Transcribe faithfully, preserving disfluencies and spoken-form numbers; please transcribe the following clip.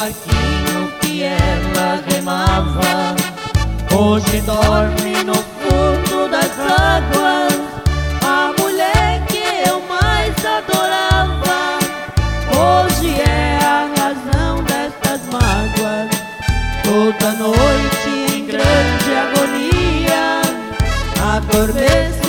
barquinho que ela remava hoje dorme no fundo das águas. A mulher que eu mais adorava hoje é a razão destas mágoas. Toda noite em grande agonia adormeço